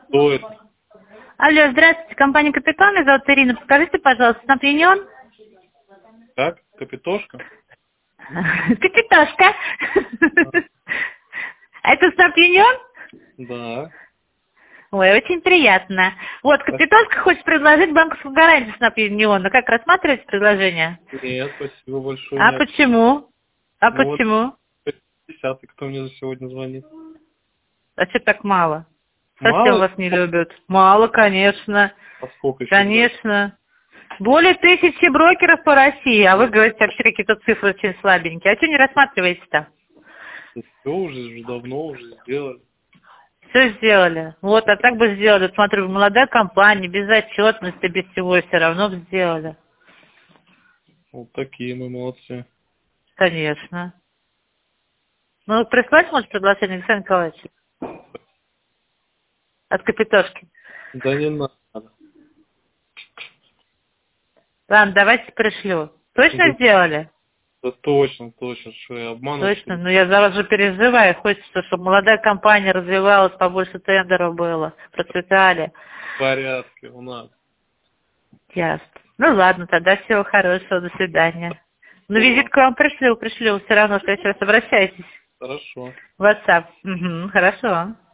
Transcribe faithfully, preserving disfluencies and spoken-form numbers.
Кто это? Алло, здравствуйте, компания «Капитон», меня зовут Ирина. Подскажите, пожалуйста, Снапьюнион? Как? Капитошка? Капитошка. Это Снапьюнион? Да. Ой, очень приятно. Вот, Капитошка хочет предложить банковскую гарантию Снапьюниона. Как, рассматриваете предложение? Нет, спасибо большое. А Нет. почему? А Ну, почему? вот десятый, кто мне за сегодня звонит. А что так мало? Совсем Мало? вас не любят. Мало, конечно. А сколько еще? Конечно. Более тысячи брокеров по России, а вы говорите вообще какие-то цифры очень слабенькие. А что не рассматриваете-то? Все уже, уже давно уже сделали. Все сделали. Вот, а так бы сделали. Смотрю, молодая компания, без отчетности, без всего, все равно бы сделали. Вот такие мы молодцы. Конечно. Ну, прислать, может, приглашение, Александр Николаевич? От Капитошки. Да не надо. Ладно, давайте пришлю. Точно Да, сделали? да точно, точно, что я обманываю. Точно. Ну, я за вас же переживаю. Хочется, чтобы молодая компания развивалась, побольше тендеров было, процветали. В порядке у нас. Ясно. Ну, ладно, тогда всего хорошего. До свидания. Ну, визитку вам пришлю, пришлю. Все равно, что еще раз обращайтесь. Хорошо. WhatsApp. Угу, хорошо.